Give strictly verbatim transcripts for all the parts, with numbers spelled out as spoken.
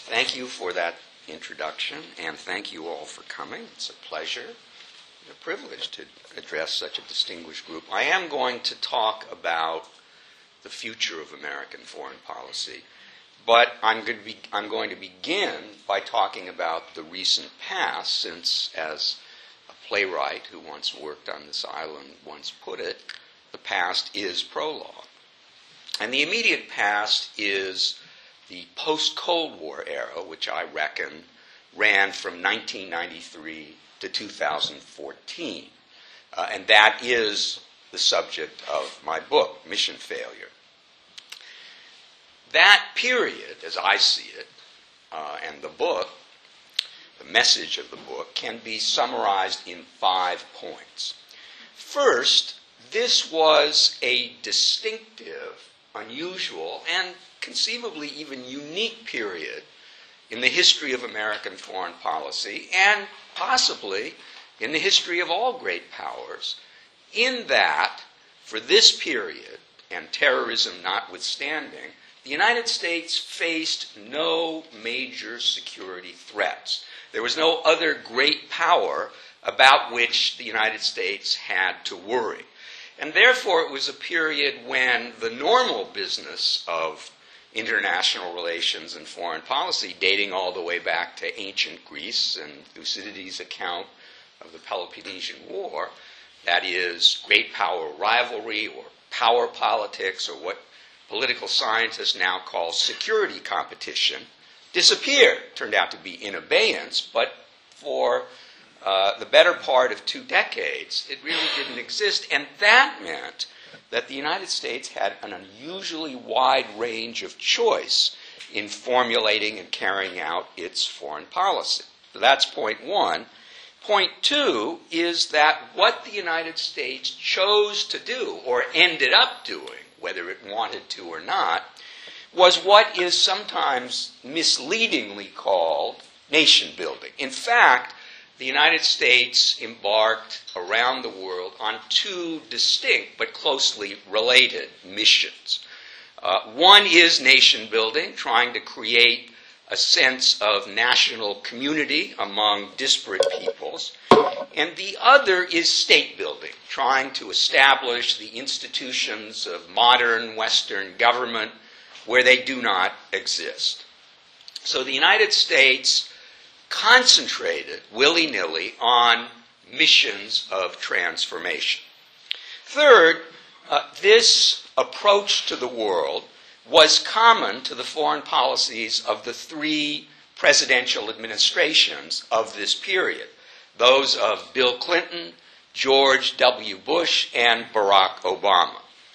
Thank you for that introduction, and thank you all for coming. It's a pleasure and a privilege to address such a distinguished group. I am going to talk about the future of American foreign policy, but I'm going to, be, I'm going to begin by talking about the recent past, since, as a playwright who once worked on this island once put it, the past is prologue. And the immediate past is the post-Cold War era, which I reckon ran from nineteen ninety-three to two thousand fourteen. Uh, and that is the subject of my book, Mission Failure. That period, as I see it, uh, and the book, the message of the book, can be summarized in five points. First, this was a distinctive, unusual, and conceivably even unique period in the history of American foreign policy, and possibly in the history of all great powers, in that, for this period, and terrorism notwithstanding, the United States faced no major security threats. There was no other great power about which the United States had to worry. And therefore, it was a period when the normal business of international relations and foreign policy, dating all the way back to ancient Greece and Thucydides' account of the Peloponnesian War, that is, great power rivalry or power politics, or what political scientists now call security competition, disappeared. It turned out to be in abeyance, but for uh, the better part of two decades, it really didn't exist. And that meant that the United States had an unusually wide range of choice in formulating and carrying out its foreign policy. So that's point one. Point two is that what the United States chose to do, or ended up doing, whether it wanted to or not, was what is sometimes misleadingly called nation building. In fact, the United States embarked around the world on two distinct but closely related missions. Uh, one is nation building, trying to create a sense of national community among disparate peoples. And the other is state building, trying to establish the institutions of modern Western government where they do not exist. So the United States concentrated willy-nilly on missions of transformation. Third, uh, this approach to the world was common to the foreign policies of the three presidential administrations of this period, those of Bill Clinton, George W. Bush, and Barack Obama.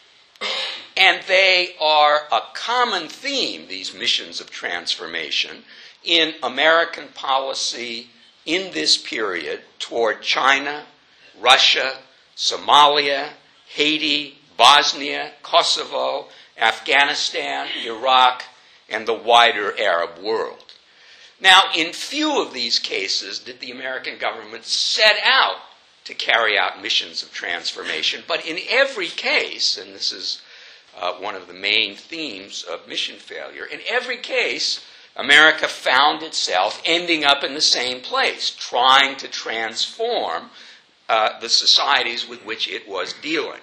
And they are a common theme, these missions of transformation, in American policy in this period toward China, Russia, Somalia, Haiti, Bosnia, Kosovo, Afghanistan, Iraq, and the wider Arab world. Now, in few of these cases did the American government set out to carry out missions of transformation, but in every case, and this is uh, one of the main themes of mission failure, in every case, America found itself ending up in the same place, trying to transform uh, the societies with which it was dealing.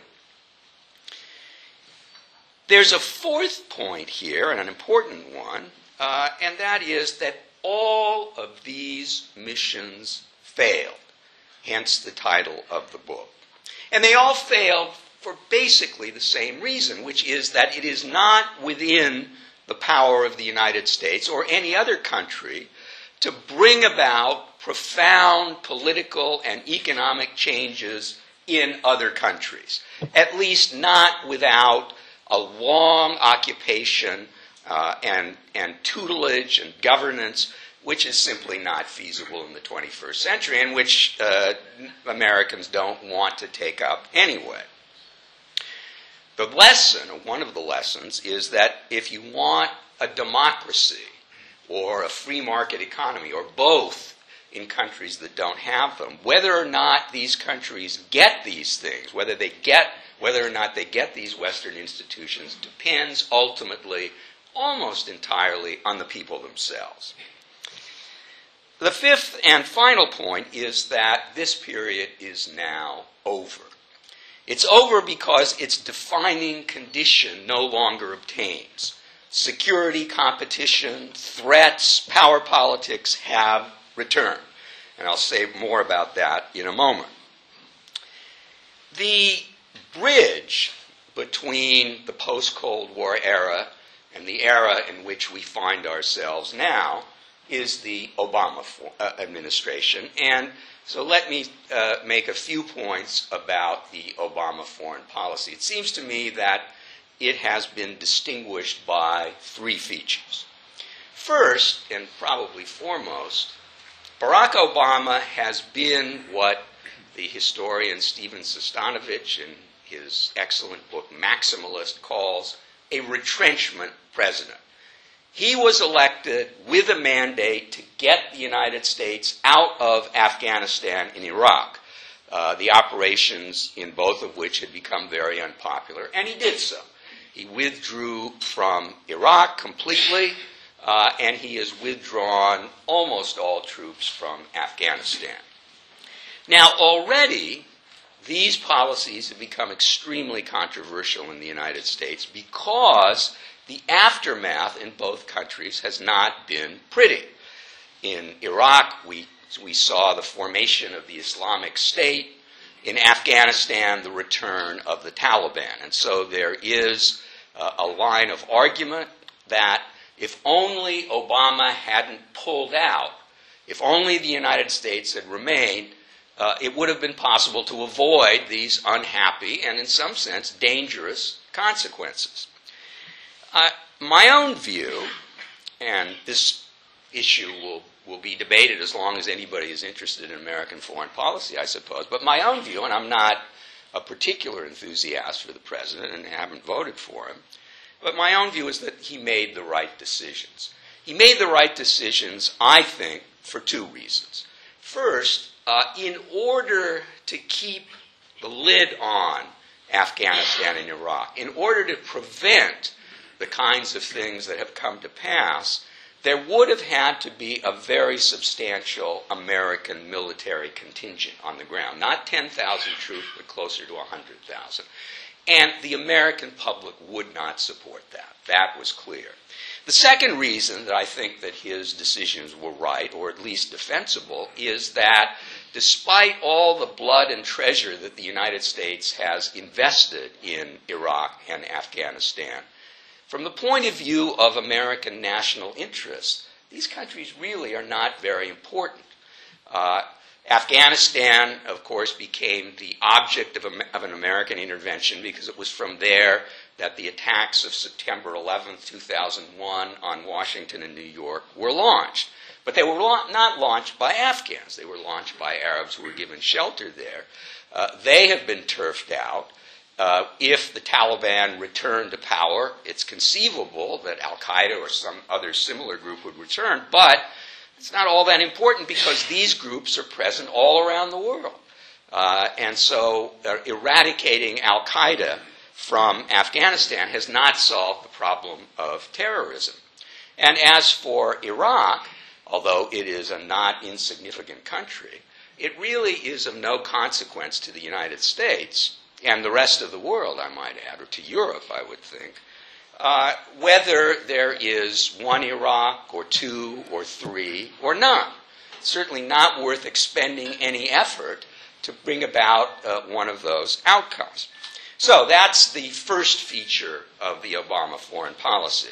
There's a fourth point here, and an important one, uh, and that is that all of these missions failed, hence the title of the book. And they all failed for basically the same reason, which is that it is not within the power of the United States or any other country to bring about profound political and economic changes in other countries, at least not without a long occupation uh, and, and tutelage and governance, which is simply not feasible in the twenty-first century, and which uh, Americans don't want to take up anyway. The lesson, or one of the lessons, is that if you want a democracy or a free market economy, or both in countries that don't have them, whether or not these countries get these things, whether they get, whether or not they get these Western institutions, depends ultimately almost entirely on the people themselves. The fifth and final point is that this period is now over. It's over because its defining condition no longer obtains. Security, competition, threats, power politics have returned. And I'll say more about that in a moment. The bridge between the post-Cold War era and the era in which we find ourselves now is the Obama for, uh, administration. And so let me uh, make a few points about the Obama foreign policy. It seems to me that it has been distinguished by three features. First, and probably foremost, Barack Obama has been what the historian Stephen Sestanovich in his excellent book Maximalist calls a retrenchment president. He was elected with a mandate to get the United States out of Afghanistan and Iraq, uh, the operations in both of which had become very unpopular, and he did so. He withdrew from Iraq completely, uh, and he has withdrawn almost all troops from Afghanistan. Now, already, these policies have become extremely controversial in the United States because the aftermath in both countries has not been pretty. In Iraq, we, we saw the formation of the Islamic State. In Afghanistan, the return of the Taliban. And so there is uh, a line of argument that if only Obama hadn't pulled out, if only the United States had remained, uh, it would have been possible to avoid these unhappy and, in some sense, dangerous consequences. Uh, my own view, and this issue will, will be debated as long as anybody is interested in American foreign policy, I suppose, but my own view, and I'm not a particular enthusiast for the president and haven't voted for him, but my own view is that he made the right decisions. He made the right decisions, I think, for two reasons. First, uh, in order to keep the lid on Afghanistan and Iraq, in order to prevent the kinds of things that have come to pass, there would have had to be a very substantial American military contingent on the ground. Not ten thousand troops, but closer to one hundred thousand. And the American public would not support that. That was clear. The second reason that I think that his decisions were right, or at least defensible, is that despite all the blood and treasure that the United States has invested in Iraq and Afghanistan, from the point of view of American national interest, these countries really are not very important. Uh, Afghanistan, of course, became the object of, a, of an American intervention because it was from there that the attacks of September eleventh, two thousand one on Washington and New York were launched. But they were la- not launched by Afghans. They were launched by Arabs who were given shelter there. Uh, they have been turfed out. Uh, if the Taliban returned to power, it's conceivable that al-Qaeda or some other similar group would return, but it's not all that important because these groups are present all around the world. Uh, and so uh, eradicating al-Qaeda from Afghanistan has not solved the problem of terrorism. And as for Iraq, although it is a not insignificant country, it really is of no consequence to the United States and the rest of the world, I might add, or to Europe, I would think, uh, whether there is one Iraq or two or three or none. It's certainly not worth expending any effort to bring about uh, one of those outcomes. So that's the first feature of the Obama foreign policy.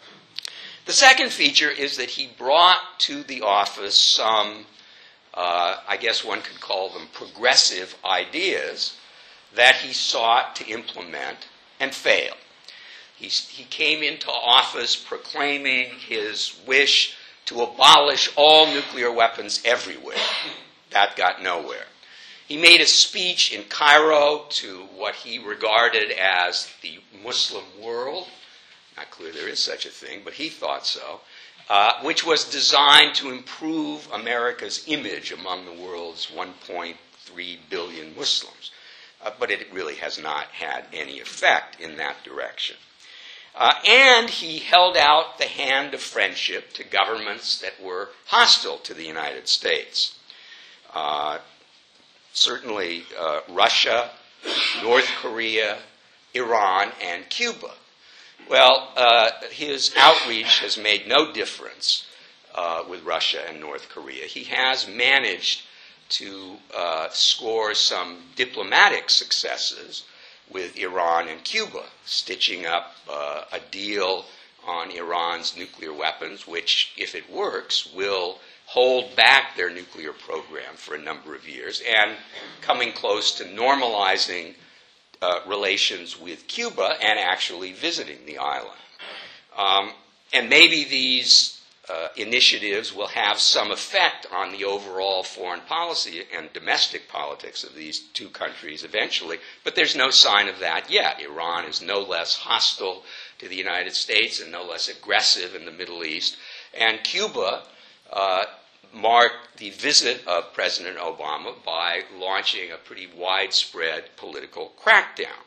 The second feature is that he brought to the office some, uh, I guess one could call them progressive ideas that he sought to implement and failed. He, he came into office proclaiming his wish to abolish all nuclear weapons everywhere. That got nowhere. He made a speech in Cairo to what he regarded as the Muslim world. Not clear there is such a thing, but he thought so, uh, which was designed to improve America's image among the world's one point three billion Muslims. Uh, but it really has not had any effect in that direction. Uh, and he held out the hand of friendship to governments that were hostile to the United States. Uh, certainly uh, Russia, North Korea, Iran, and Cuba. Well, uh, his outreach has made no difference uh, with Russia and North Korea. He has managed to uh, score some diplomatic successes with Iran and Cuba, stitching up uh, a deal on Iran's nuclear weapons, which, if it works, will hold back their nuclear program for a number of years, and coming close to normalizing uh, relations with Cuba and actually visiting the island. Um, and maybe these uh, initiatives will have some effect on the overall foreign policy and domestic politics of these two countries eventually, but there's no sign of that yet. Iran is no less hostile to the United States and no less aggressive in the Middle East, and Cuba uh, marked the visit of President Obama by launching a pretty widespread political crackdown.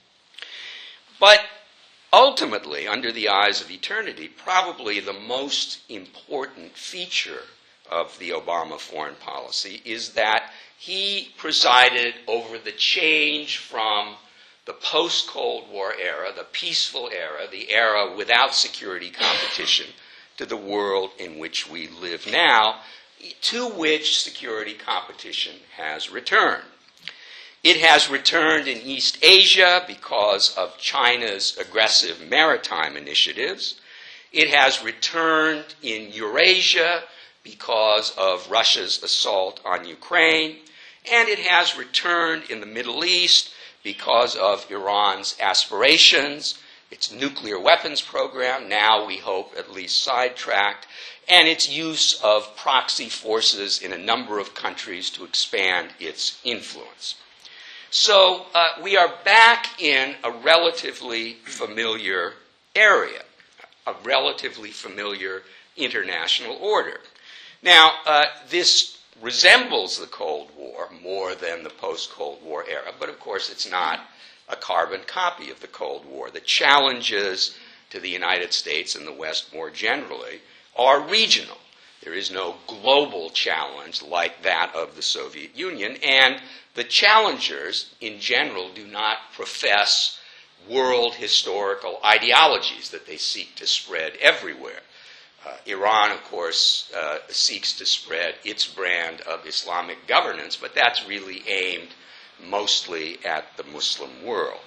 But ultimately, under the eyes of eternity, probably the most important feature of the Obama foreign policy is that he presided over the change from the post-Cold War era, the peaceful era, the era without security competition, to the world in which we live now, to which security competition has returned. It has returned in East Asia because of China's aggressive maritime initiatives. It has returned in Eurasia because of Russia's assault on Ukraine. And it has returned in the Middle East because of Iran's aspirations, its nuclear weapons program, now we hope at least sidetracked, and its use of proxy forces in a number of countries to expand its influence. So uh, we are back in a relatively familiar area, a relatively familiar international order. Now, uh, this resembles the Cold War more than the post-Cold War era, but of course it's not a carbon copy of the Cold War. The challenges to the United States and the West more generally are regional. There is no global challenge like that of the Soviet Union, and the challengers in general do not profess world historical ideologies that they seek to spread everywhere. Uh, Iran, of course, uh, seeks to spread its brand of Islamic governance, but that's really aimed mostly at the Muslim world.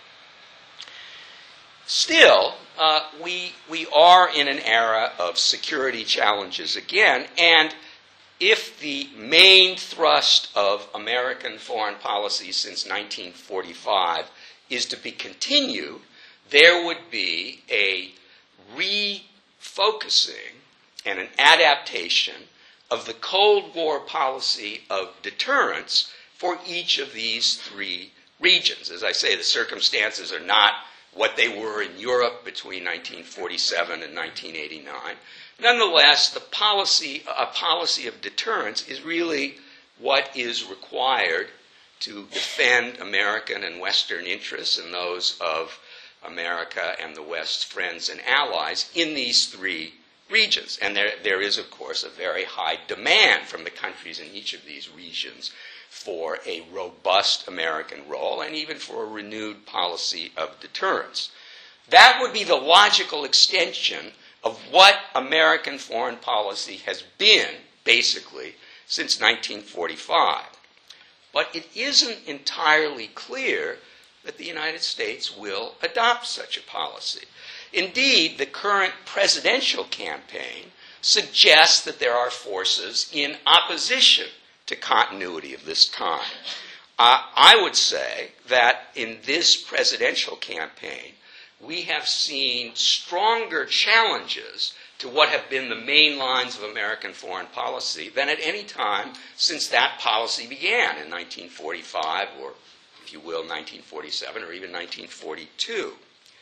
Still, uh, we, we are in an era of security challenges again, and if the main thrust of American foreign policy since nineteen forty-five is to be continued, there would be a refocusing and an adaptation of the Cold War policy of deterrence for each of these three regions. As I say, the circumstances are not what they were in Europe between nineteen forty-seven and nineteen eighty-nine. Nonetheless, the policy, a policy of deterrence is really what is required to defend American and Western interests and those of America and the West's friends and allies in these three regions. And there, there is, of course, a very high demand from the countries in each of these regions for a robust American role and even for a renewed policy of deterrence. That would be the logical extension of what American foreign policy has been, basically, since nineteen forty-five. But it isn't entirely clear that the United States will adopt such a policy. Indeed, the current presidential campaign suggests that there are forces in opposition to continuity of this kind. Uh, I would say that in this presidential campaign, we have seen stronger challenges to what have been the main lines of American foreign policy than at any time since that policy began in nineteen forty-five, or, if you will, nineteen forty-seven, or even nineteen forty-two.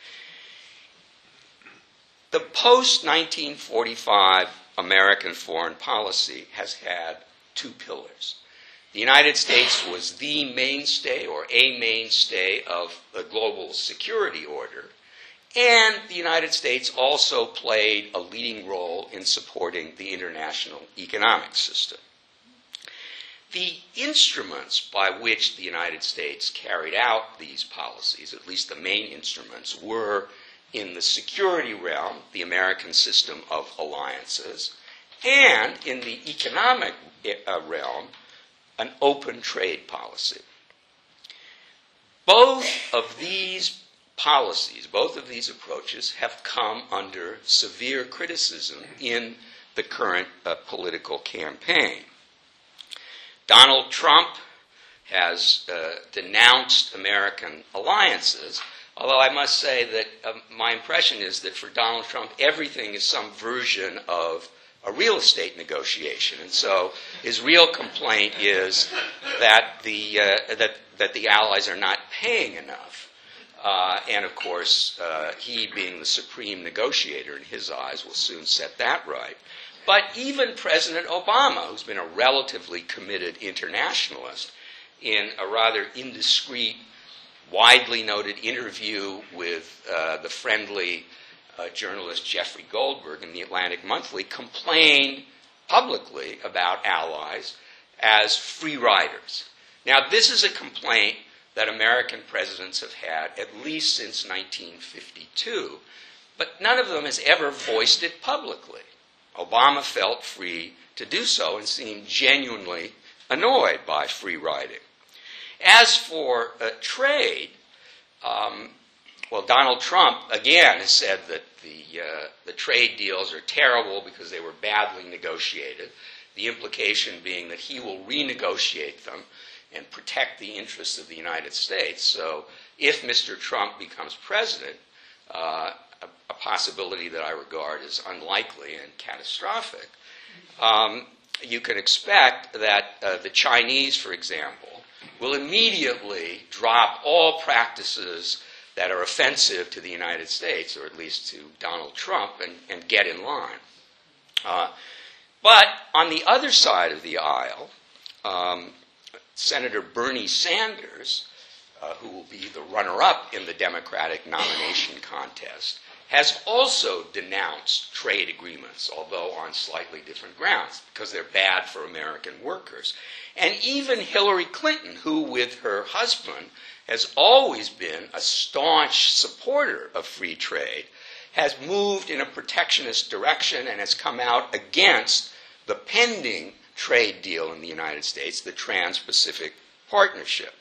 The post-nineteen forty-five American foreign policy has had two pillars. The United States was the mainstay or a mainstay of the global security order, And the United States also played a leading role in supporting the international economic system. The instruments by which the United States carried out these policies, at least the main instruments, were in the security realm, the American system of alliances, and in the economic uh, realm, an open trade policy. Both of these policies, both of these approaches have come under severe criticism in the current uh, political campaign. Donald Trump has uh, denounced American alliances, although I must say that uh, my impression is that for Donald Trump, everything is some version of a real estate negotiation. And so his real complaint is that the, uh, that, that the allies are not paying enough. Uh, and, of course, uh, he, being the supreme negotiator in his eyes, will soon set that right. But even President Obama, who's been a relatively committed internationalist, in a rather indiscreet, widely noted interview with uh, the friendly uh, journalist Jeffrey Goldberg in the Atlantic Monthly, complained publicly about allies as free riders. Now, this is a complaint that American presidents have had at least since nineteen fifty-two, but none of them has ever voiced it publicly. Obama felt free to do so and seemed genuinely annoyed by free riding. As for uh, trade, um, well, Donald Trump, again, has said that the, uh, the trade deals are terrible because they were badly negotiated, the implication being that he will renegotiate them and protect the interests of the United States. So if Mister Trump becomes president, uh, a, a possibility that I regard as unlikely and catastrophic, um, you can expect that uh, the Chinese, for example, will immediately drop all practices that are offensive to the United States, or at least to Donald Trump, and, and get in line. Uh, but on the other side of the aisle, um, Senator Bernie Sanders, uh, who will be the runner-up in the Democratic nomination contest, has also denounced trade agreements, although on slightly different grounds, because they're bad for American workers. And even Hillary Clinton, who with her husband has always been a staunch supporter of free trade, has moved in a protectionist direction and has come out against the pending trade deal in the United States, the Trans-Pacific Partnership.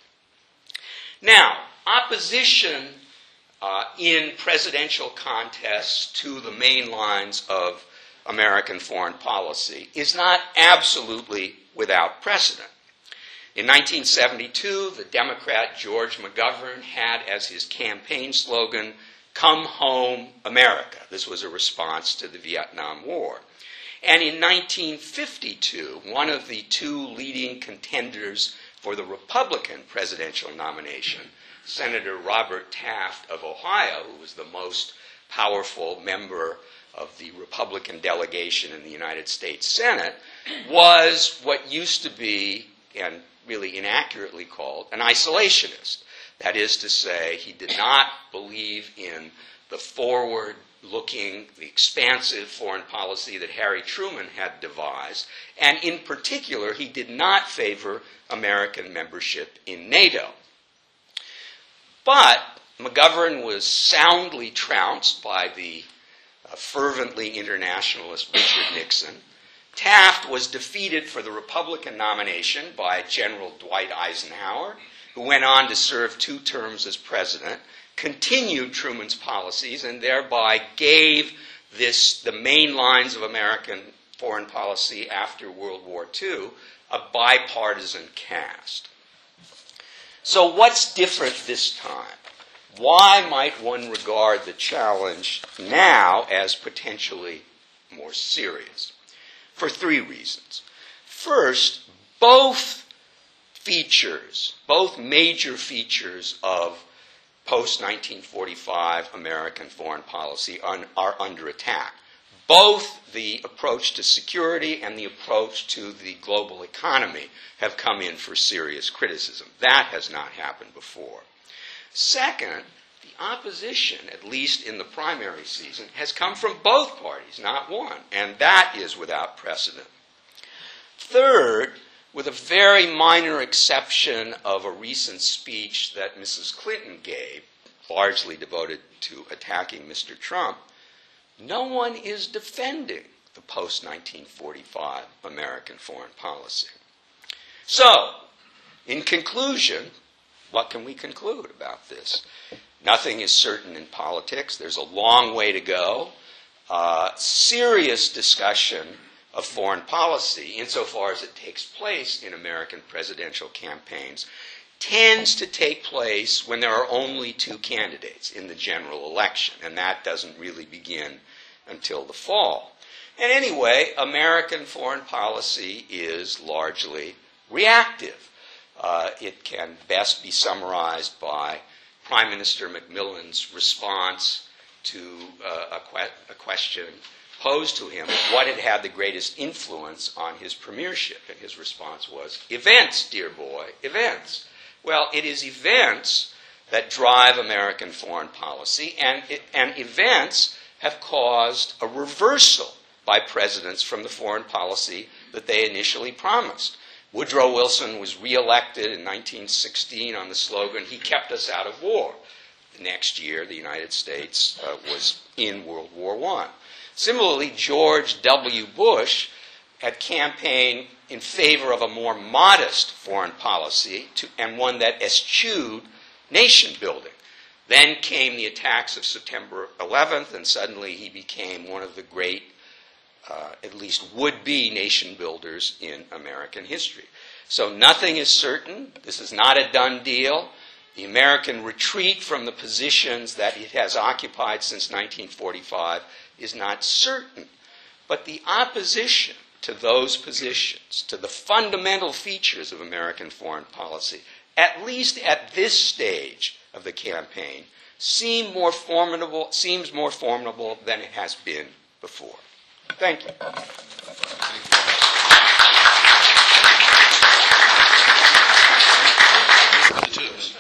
Now, opposition uh, in presidential contests to the main lines of American foreign policy is not absolutely without precedent. In nineteen seventy-two, the Democrat George McGovern had as his campaign slogan, "Come Home, America." This was a response to the Vietnam War. And in nineteen fifty-two, one of the two leading contenders for the Republican presidential nomination, Senator Robert Taft of Ohio, who was the most powerful member of the Republican delegation in the United States Senate, was what used to be, and really inaccurately called, an isolationist. That is to say, he did not believe in the forward-looking, the expansive foreign policy that Harry Truman had devised, and in particular, he did not favor American membership in NATO. But McGovern was soundly trounced by the uh, fervently internationalist Richard Nixon. Taft was defeated for the Republican nomination by General Dwight Eisenhower, who went on to serve two terms as president, continued Truman's policies, and thereby gave this, the main lines of American foreign policy after World War Two, a bipartisan cast. So what's different this time? Why might one regard the challenge now as potentially more serious? For three reasons. First, both features, both major features of post-nineteen forty-five American foreign policy are, are under attack. Both the approach to security and the approach to the global economy have come in for serious criticism. That has not happened before. Second, the opposition, at least in the primary season, has come from both parties, not one, and that is without precedent. Third, with a very minor exception of a recent speech that Missus Clinton gave, largely devoted to attacking Mister Trump, no one is defending the post nineteen forty-five American foreign policy. So, in conclusion, what can we conclude about this? Nothing is certain in politics. There's a long way to go. Uh, serious discussion of foreign policy, insofar as it takes place in American presidential campaigns, tends to take place when there are only two candidates in the general election, and that doesn't really begin until the fall. And anyway, American foreign policy is largely reactive. Uh, it can best be summarized by Prime Minister Macmillan's response to uh, a, que- a question posed to him, what had had the greatest influence on his premiership? And his response was, events, dear boy, events. Well, it is events that drive American foreign policy, and, it, and events have caused a reversal by presidents from the foreign policy that they initially promised. Woodrow Wilson was reelected in nineteen sixteen on the slogan, "He kept us out of war." The next year, the United States uh, was in World War One. Similarly, George W. Bush had campaigned in favor of a more modest foreign policy to, and one that eschewed nation building. Then came the attacks of September eleventh, and suddenly he became one of the great, uh, at least would-be nation builders in American history. So nothing is certain. This is not a done deal. The American retreat from the positions that it has occupied since nineteen forty-five is not certain. But the opposition to those positions, to the fundamental features of American foreign policy, at least at this stage of the campaign, seem more formidable, seems more formidable than it has been before. Thank you.